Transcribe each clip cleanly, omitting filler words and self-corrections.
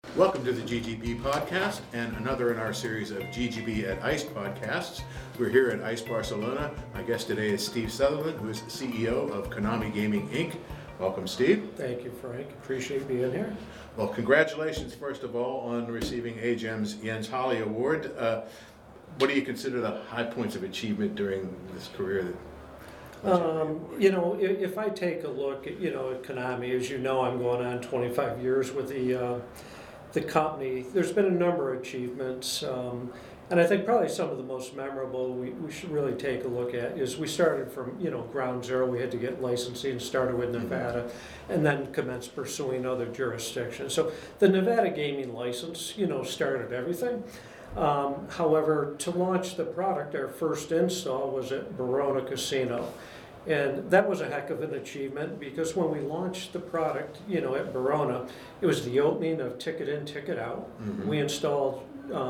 Welcome to the GGB podcast and another in our series of GGB at ICE podcasts. We're here at ICE Barcelona. My guest today is Steve Sutherland, who is the CEO of Konami Gaming Inc. Welcome, Steve. Thank you, Frank. Appreciate being here. Well, congratulations, first of all, on receiving AGEM's Jens Halley Award. What do you consider the high points of achievement during this career? If I take a look at, at Konami, as you know, I'm going on 25 years with the company. There's been a number of achievements, and I think probably some of the most memorable we should really take a look at is we started from, ground zero. We had to get licensing, started with Nevada, and then commenced pursuing other jurisdictions. So the Nevada gaming license, started everything. However, to launch the product, our first install was at Barona Casino. And that was a heck of an achievement because when we launched the product, at Barona, it was the opening of Ticket In, Ticket Out. We installed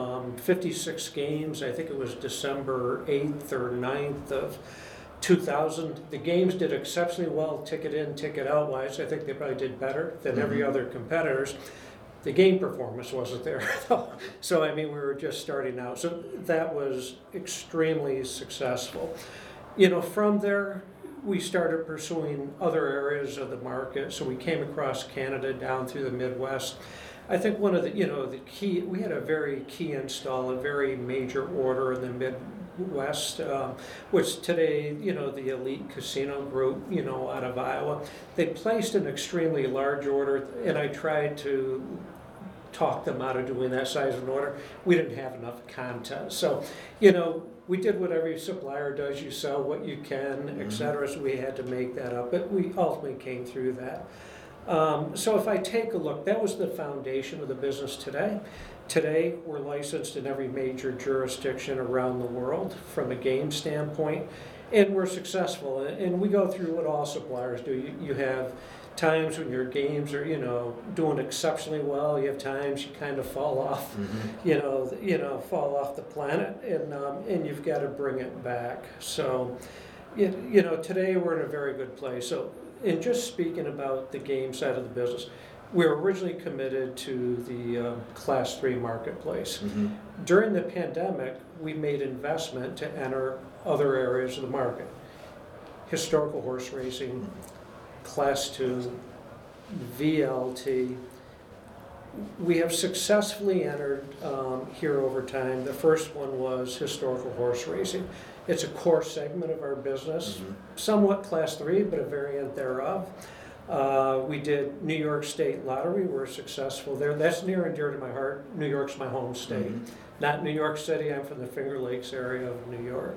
56 games. I think it was December 8th or 9th of 2000. The games did exceptionally well, Ticket In, Ticket Out wise. I think they probably did better than every other competitors. The game performance wasn't there, though. So, we were just starting out. So that was extremely successful. From there, we started pursuing other areas of the market. So we came across Canada down through the Midwest. I think one of the key, we had a very key install, a very major order in the Midwest, which today, the Elite Casino Group, out of Iowa, they placed an extremely large order, and I tried to talk them out of doing that size of an order. We didn't have enough content. So, we did what every supplier does. You sell what you can, et cetera. So we had to make that up, but we ultimately came through that. So if I take a look, that was the foundation of the business today. Today, we're licensed in every major jurisdiction around the world from a game standpoint, and we're successful. And we go through what all suppliers do. You have times when your games are, doing exceptionally well. You have times you kind of fall off, fall off the planet, and you've got to bring it back. So, today we're in a very good place. So, in just speaking about the game side of the business, we were originally committed to the Class 3 marketplace. During the pandemic, we made investment to enter other areas of the market. Historical horse racing, Class 2, VLT. We have successfully entered here over time. The first one was historical horse racing. It's a core segment of our business, somewhat Class 3, but a variant thereof. We did New York State Lottery. We're successful there. That's near and dear to my heart. New York's my home state. Not New York City. I'm from the Finger Lakes area of New York.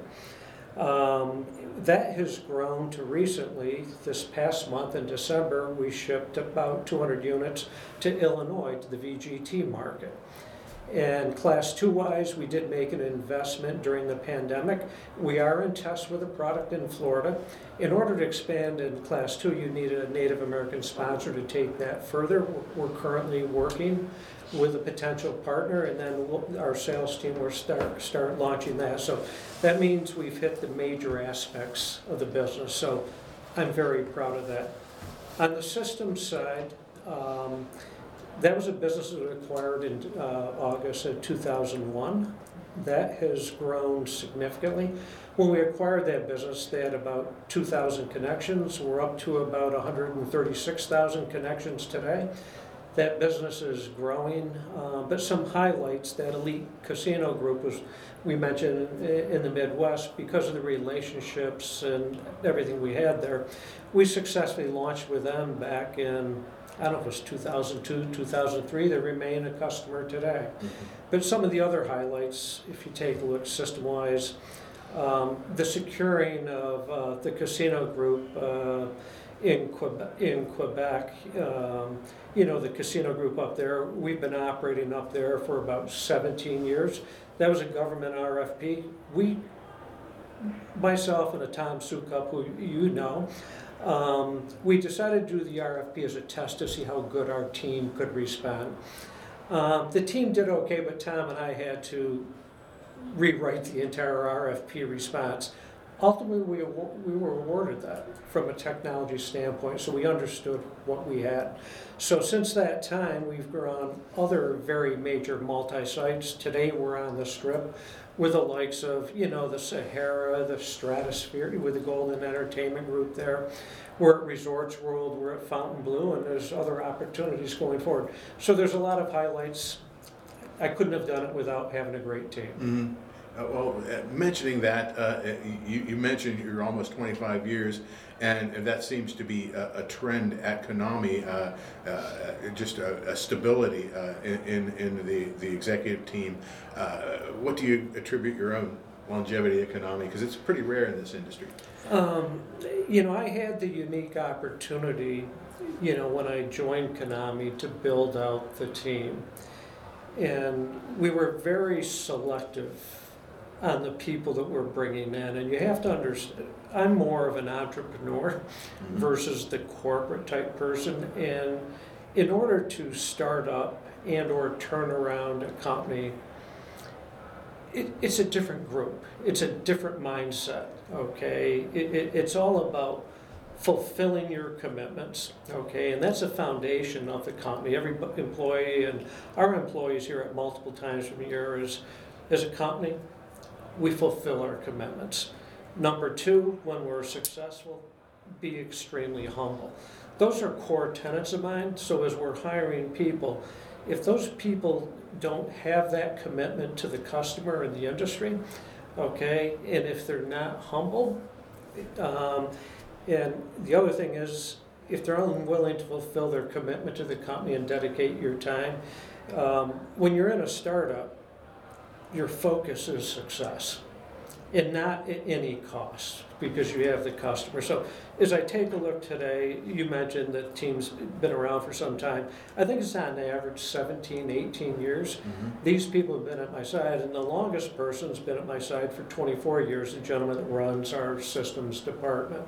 That has grown to recently, this past month in December, we shipped about 200 units to Illinois, to the VGT market. And Class 2 wise, we did make an investment during the pandemic. We are in tests with a product in Florida. In order to expand in Class 2, you need a Native American sponsor to take that further. We're currently working with a potential partner, and then our sales team will start launching that. So that means we've hit the major aspects of the business. So I'm very proud of that. On the systems side, that was a business that was acquired in August of 2001. That has grown significantly. When we acquired that business, they had about 2,000 connections. We're up to about 136,000 connections today. That business is growing, but some highlights, that Elite Casino Group was, we mentioned in the Midwest, because of the relationships and everything we had there, we successfully launched with them back in, I don't know if it was 2002, 2003. They remain a customer today. But some of the other highlights, if you take a look system-wise, the securing of the casino group in Quebec, the casino group up there, we've been operating up there for about 17 years. That was a government RFP. Myself and a Tom Sukup, who you know, we decided to do the RFP as a test to see how good our team could respond. The team did okay, but Tom and I had to rewrite the entire RFP response. ultimately, we were awarded that from a technology standpoint, so we understood what we had. So since that time, we've grown other very major multi-sites. Today, we're on the Strip with the likes of, the Sahara, the Stratosphere, with the Golden Entertainment Group there. We're at Resorts World, we're at Fontainebleau, and there's other opportunities going forward. So there's a lot of highlights. I couldn't have done it without having a great team. Mm-hmm. Mentioning that, you mentioned you're almost 25 years, and that seems to be a trend at Konami, just a stability in the executive team. What do you attribute your own longevity at Konami? Because it's pretty rare in this industry. I had the unique opportunity, when I joined Konami to build out the team. And we were very selective on the people that we're bringing in. And you have to understand, I'm more of an entrepreneur versus the corporate type person. And in order to start up and or turn around a company, it's a different group. It's a different mindset, okay? It's all about fulfilling your commitments, okay? And that's the foundation of the company. Every employee, and our employees here at multiple times from here as a company, we fulfill our commitments. Number two, when we're successful, be extremely humble. Those are core tenets of mine. So as we're hiring people, if those people don't have that commitment to the customer and the industry, okay, and if they're not humble, and the other thing is, if they're unwilling to fulfill their commitment to the company and dedicate your time, when you're in a startup, your focus is success and not at any cost because you have the customer. So as I take a look today, you mentioned that the team's been around for some time. I think it's on average 17, 18 years. Mm-hmm. These people have been at my side, and the longest person's been at my side for 24 years, the gentleman that runs our systems department.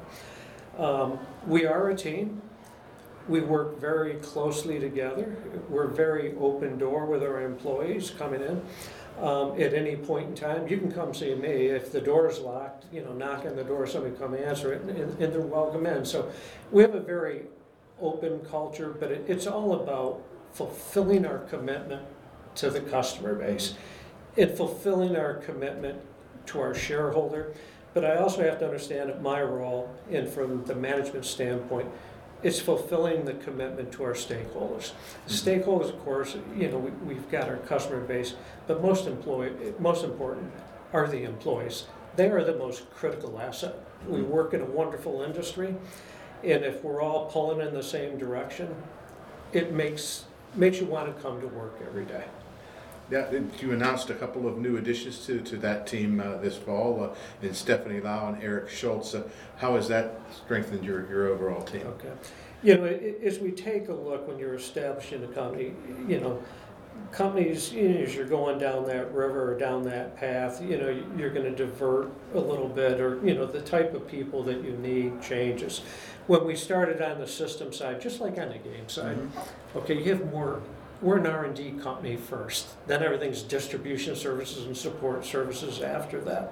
We are a team. We work very closely together. We're very open door with our employees coming in. At any point in time, you can come see me. If the door's locked, knock on the door, somebody come answer it, and they're welcome in. So we have a very open culture, but it's all about fulfilling our commitment to the customer base and fulfilling our commitment to our shareholder. But I also have to understand that my role, and from the management standpoint, it's fulfilling the commitment to our stakeholders. Stakeholders, of course, we've got our customer base, but most important are the employees. They are the most critical asset. We work in a wonderful industry, and if we're all pulling in the same direction, it makes you want to come to work every day. Yeah, you announced a couple of new additions to that team this fall, in Stephanie Lau and Eric Schultz. How has that strengthened your overall team? Okay. As we take a look when you're establishing a company, companies, as you're going down that river or down that path, you're going to divert a little bit, or, the type of people that you need changes. When we started on the system side, just like on the game side, okay, you have more. We're an R&D company first, then everything's distribution services and support services after that.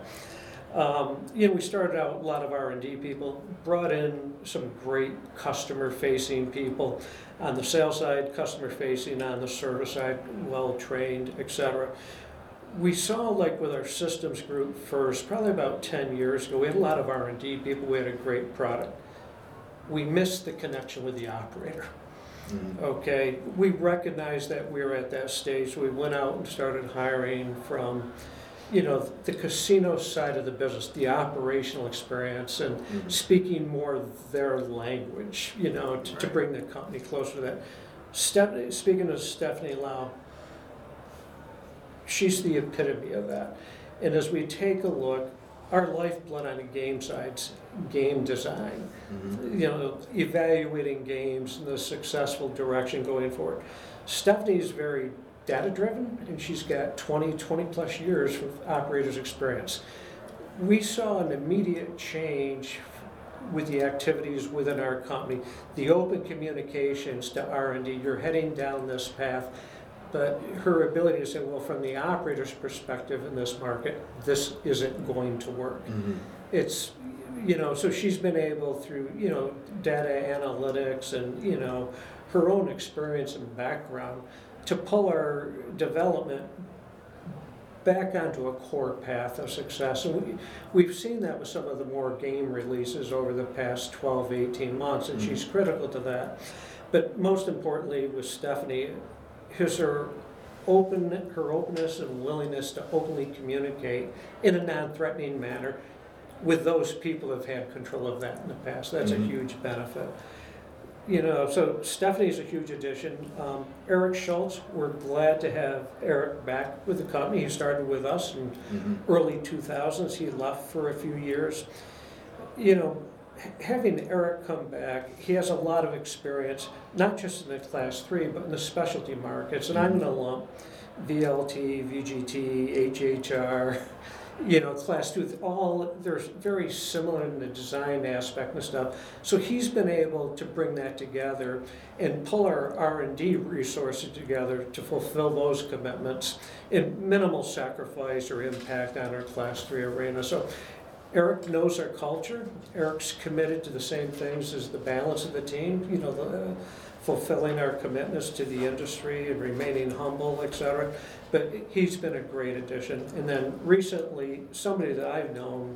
We started out a lot of R&D people, brought in some great customer-facing people on the sales side, customer-facing on the service side, well-trained, etc. We saw, like with our systems group first, probably about 10 years ago, we had a lot of R&D people, we had a great product. We missed the connection with the operator. Okay, we recognized that we were at that stage. We went out and started hiring from, the casino side of the business, the operational experience, and speaking more their language, to bring the company closer to that. Speaking of Stephanie Lau, she's the epitome of that. And as we take a look, our lifeblood on the game side's game design, evaluating games in the successful direction going forward. Stephanie is very data driven, and she's got 20 plus years of operators experience. We saw an immediate change with the activities within our company, the open communications to R&D, you're heading down this path. But her ability to say, well, from the operator's perspective in this market, this isn't going to work. it's, so she's been able through, data analytics and, her own experience and background to pull our development back onto a core path of success. And we've seen that with some of the more game releases over the past 12, 18 months, and she's critical to that. But most importantly with Stephanie is her openness and willingness to openly communicate in a non-threatening manner with those people who have had control of that in the past. That's a huge benefit. So Stephanie's a huge addition. Eric Schultz, we're glad to have Eric back with the company. He started with us in early 2000s. He left for a few years. Having Eric come back, he has a lot of experience, not just in the Class 3, but in the specialty markets. And I'm going to lump VLT, VGT, HHR, Class 2, they're very similar in the design aspect and stuff. So he's been able to bring that together and pull our R&D resources together to fulfill those commitments in minimal sacrifice or impact on our Class 3 arena. So Eric knows our culture. Eric's committed to the same things as the balance of the team, fulfilling our commitments to the industry and remaining humble, etc. But he's been a great addition. And then recently, somebody that I've known,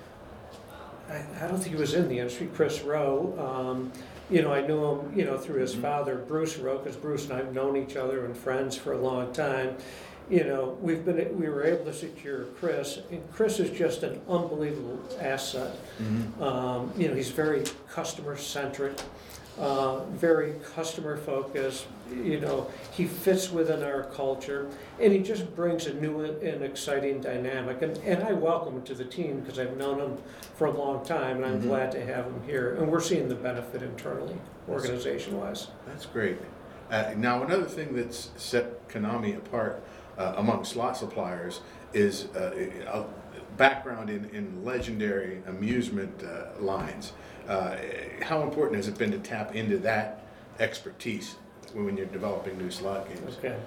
I don't think he was in the industry, Chris Rowe. I knew him, through his father, Bruce Rowe, because Bruce and I have known each other and friends for a long time. We were able to secure Chris, and Chris is just an unbelievable asset. He's very customer-centric. Very customer focused, he fits within our culture, and he just brings a new and exciting dynamic. And I welcome him to the team because I've known him for a long time, and I'm glad to have him here. And we're seeing the benefit internally, organization-wise. That's great. Now, another thing that's set Konami apart among slot suppliers is a background in legendary amusement lines. How important has it been to tap into that expertise when you're developing new slot games? Okay.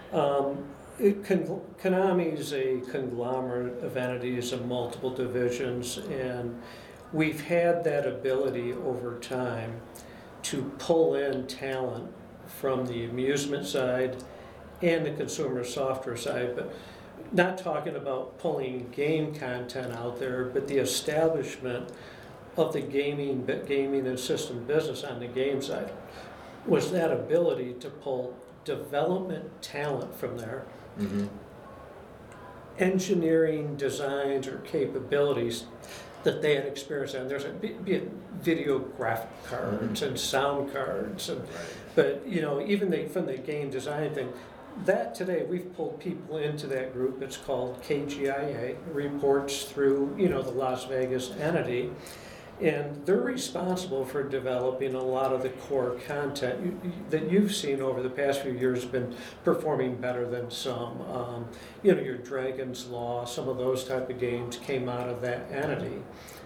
Konami is a conglomerate of entities of multiple divisions, and we've had that ability over time to pull in talent from the amusement side and the consumer software side, but not talking about pulling game content out there, but the establishment of the gaming and system business on the game side was that ability to pull development talent from there, engineering designs or capabilities that they had experience on. There's be it video graphic cards and sound cards, and but even from the game design thing. That today, we've pulled people into that group. It's called KGIA, reports through the Las Vegas entity, and they're responsible for developing a lot of the core content that you've seen over the past few years has been performing better than some. Your Dragon's Law, some of those type of games came out of that entity,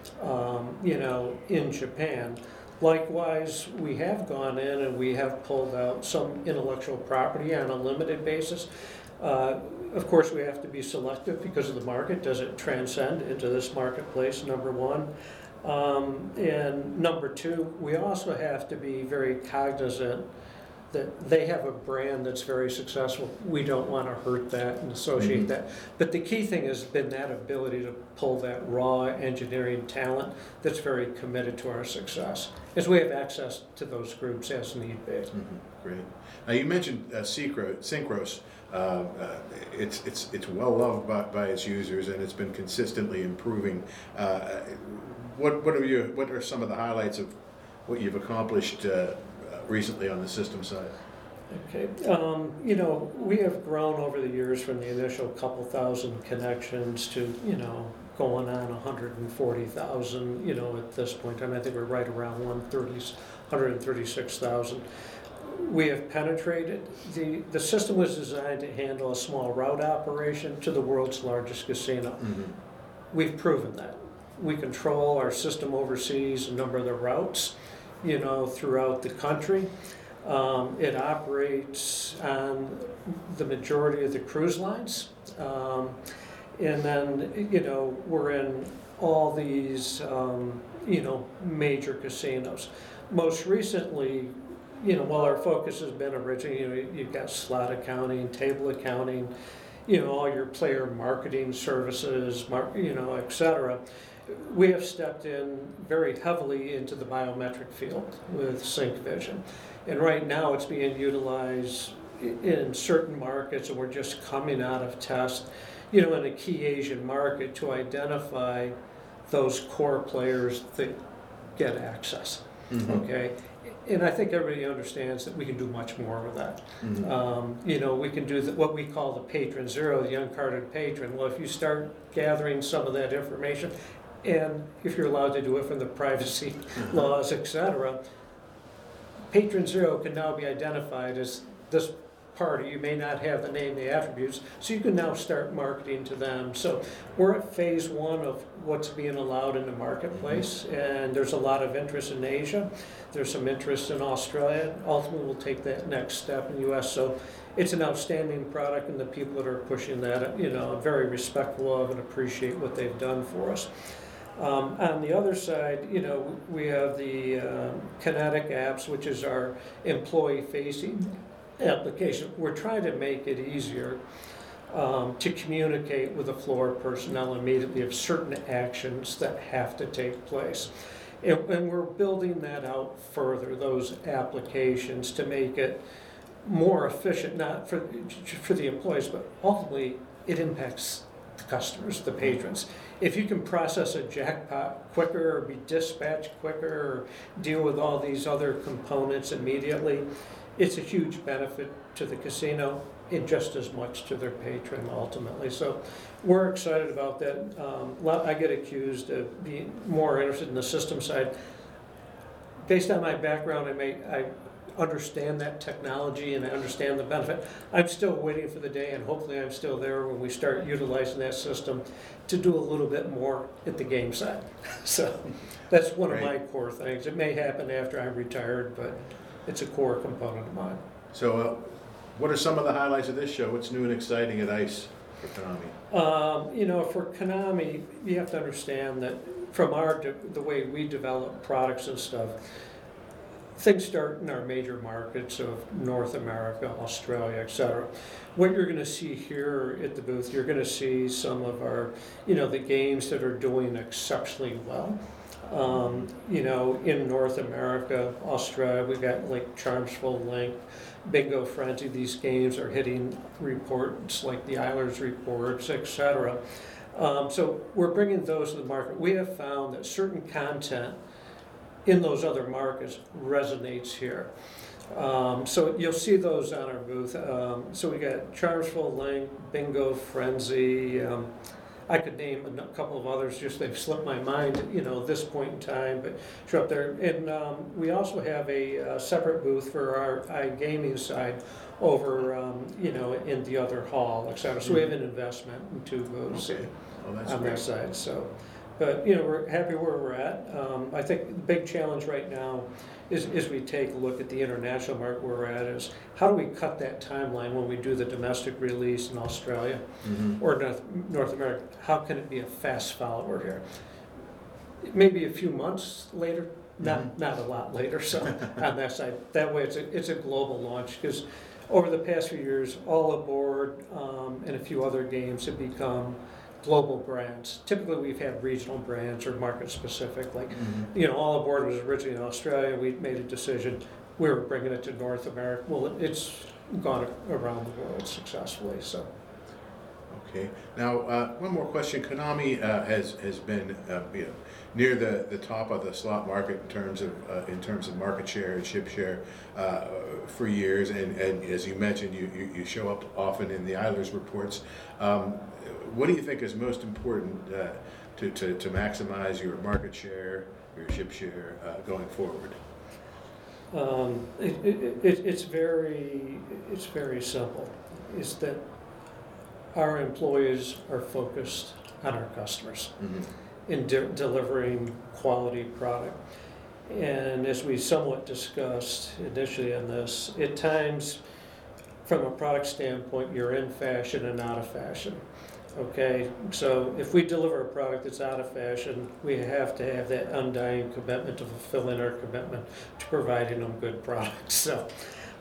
in Japan. Likewise, we have gone in and we have pulled out some intellectual property on a limited basis. Of course, we have to be selective because of the market. Does it transcend into this marketplace, number one? And number two, we also have to be very cognizant that they have a brand that's very successful. We don't want to hurt that and associate that. But the key thing has been that ability to pull that raw engineering talent that's very committed to our success, as we have access to those groups as need be. Great. Now you mentioned Synchros. It's well loved by its users, and it's been consistently improving. What are some of the highlights of what you've accomplished recently on the system side? Okay, we have grown over the years from the initial couple thousand connections to, going on 140,000, at this point. I think we're right around 136,000. We have penetrated. The system was designed to handle a small route operation to the world's largest casino. We've proven that. We control our system oversees a number of the routes, throughout the country. It operates on the majority of the cruise lines. And then, we're in all these, major casinos. Most recently, while our focus has been originally, you've got slot accounting, table accounting, all your player marketing services, et cetera. We have stepped in very heavily into the biometric field with SyncVision. And right now it's being utilized in certain markets, and we're just coming out of test, in a key Asian market to identify those core players that get access. Mm-hmm. Okay? And I think everybody understands that we can do much more with that. Mm-hmm. We can do what we call the patron zero, the uncarded patron. Well, if you start gathering some of that information, and if you're allowed to do it from the privacy laws, et cetera, patron zero can now be identified as this party. You may not have the name, the attributes, so you can now start marketing to them. So we're at phase one of what's being allowed in the marketplace, and there's a lot of interest in Asia. There's some interest in Australia. Ultimately, we'll take that next step in the U.S. So it's an outstanding product, and the people that are pushing that, I'm very respectful of and appreciate what they've done for us. On the other side, we have the Kinetic apps, which is our employee-facing application. We're trying to make it easier to communicate with the floor personnel immediately of certain actions that have to take place. And we're building that out further, those applications, to make it more efficient, not for the employees, but ultimately it impacts the customers, the patrons. If you can process a jackpot quicker, or be dispatched quicker, or deal with all these other components immediately, it's a huge benefit to the casino and just as much to their patron ultimately. So we're excited about that. I get accused of being more interested in the system side. Based on my background, I understand that technology and I understand the benefit. I'm still waiting for the day, and hopefully I'm still there when we start utilizing that system to do a little bit more at the game side. So that's one of my core things. It may happen after I'm retired, but it's a core component of mine. So what are some of the highlights of this show? What's new and exciting at ICE for Konami? For Konami, you have to understand that from the way we develop products and stuff, things start in our major markets of North America, Australia, et cetera. What you're going to see here at the booth, you're going to see some of our, the games that are doing exceptionally well. In North America, Australia, we've got like Charmsful Link, Bingo Frenzy. These games are hitting reports like the Eilers reports, et cetera. So we're bringing those to the market. We have found that certain content in those other markets resonates here. So you'll see those on our booth. So we got Charmsful Link, Bingo Frenzy. I could name a couple of others, just they've slipped my mind, at this point in time, but show up there. And we also have a separate booth for our iGaming side over, in the other hall, et cetera. So we have an investment in two booths on that side. So, but we're happy where we're at. I think the big challenge right now is we take a look at the international market where we're at, is how do we cut that timeline when we do the domestic release in Australia or North America? How can it be a fast follower here? Maybe a few months later, not a lot later. So on that side, that way it's a global launch, because over the past few years, All Aboard and a few other games have become global brands. Typically, we've had regional brands or market specific. Like, All Aboard was originally in Australia. We made a decision. We were bringing it to North America. Well, it's gone around the world successfully. So. Okay. Now, one more question. Konami has been near the top of the slot market in terms of market share and ship share for years, and as you mentioned, you show up often in the Eilers reports. What do you think is most important to maximize your market share, your ship share going forward? It's very simple. Is that our employees are focused on our customers in delivering quality product. And as we somewhat discussed initially on this, at times, from a product standpoint, you're in fashion and out of fashion. Okay, so if we deliver a product that's out of fashion, we have to have that undying commitment to fulfilling our commitment to providing them good products. So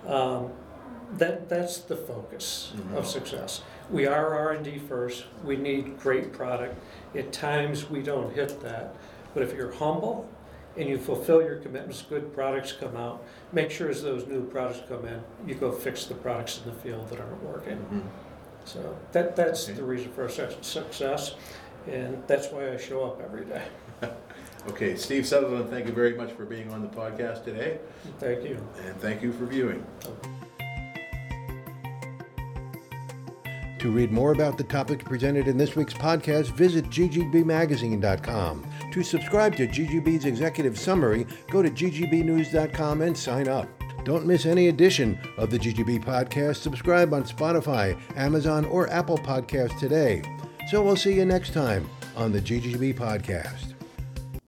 that's the focus of success. We are R&D first. We need great product. At times we don't hit that, but if you're humble and you fulfill your commitments, good products come out. Make sure as those new products come in, you go fix the products in the field that aren't working. So that's the reason for our success, and that's why I show up every day. Okay, Steve Sutherland, thank you very much for being on the podcast today. Thank you. And thank you for viewing. To read more about the topics presented in this week's podcast, visit ggbmagazine.com. To subscribe to GGB's executive summary, go to ggbnews.com and sign up. Don't miss any edition of the GGB podcast. Subscribe on Spotify, Amazon, or Apple Podcasts today. So we'll see you next time on the GGB podcast.